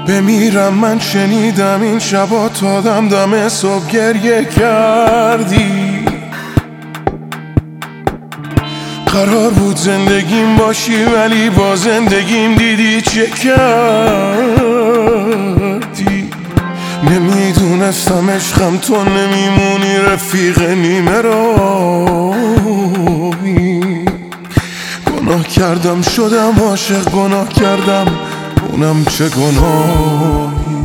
بمیرم من شنیدم این شبا تا دم صبح گریه کردی. قرار بود زندگیم باشی ولی با زندگیم دیدی چه کردی. نمیدونستم عشقم تو نمیمونی رفیق نیمه راهی. گناه کردم شدم عاشق، گناه کردم اونم چه گناهی.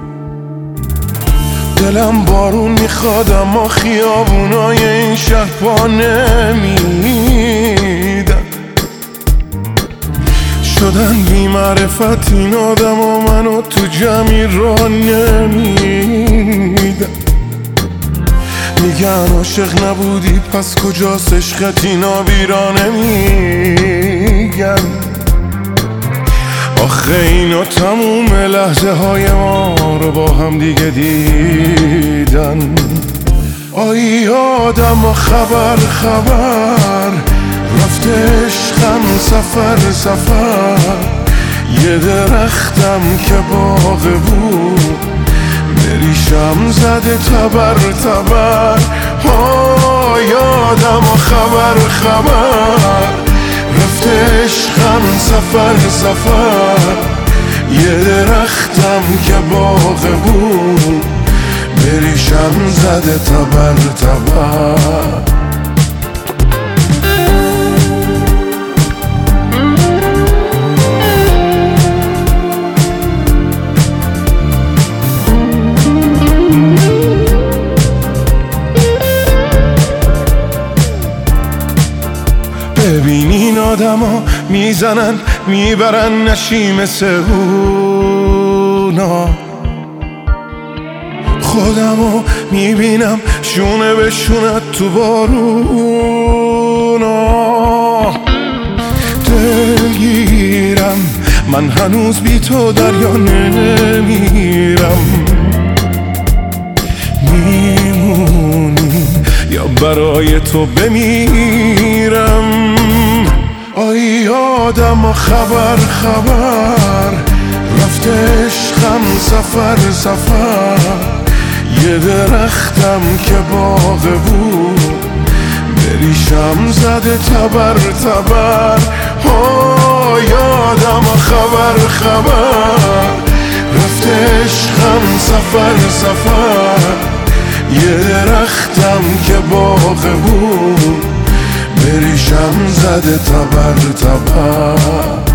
دلم بارون میخواد اما خیابونای این شهر پا نمیدن. شدن بی معرفت این آدم و منو تو جمعی را نمیدن. میگن عاشق نبودی پس کجاست عشقت، اینا بیرا نمیگن. آخه اینا تموم لحظه های ما رو با هم دیگه دیدن. آی آدم خبر رفته عشقم سفر. یه درختم که باغ بود بریشم زده تبر. آی آدم خبر رفته عشقم سفر. یه درختم که باغ بود بریشم زده تبر. ببین این آدم ها میزنن میبرن نشی مثل اونا. خودمو میبینم شونه به شونت تو بارونا. دلگیرم من هنوز بی تو دریا نمیرم. میمونی یا برای تو بمیرم. آی آدم خبر رفته عشقم سفر. یه درختم که باغ بود بریشم زده تبر. آی آدم خبر رفته عشقم سفر. یه درختم که باغ بود بریشم زده تبر.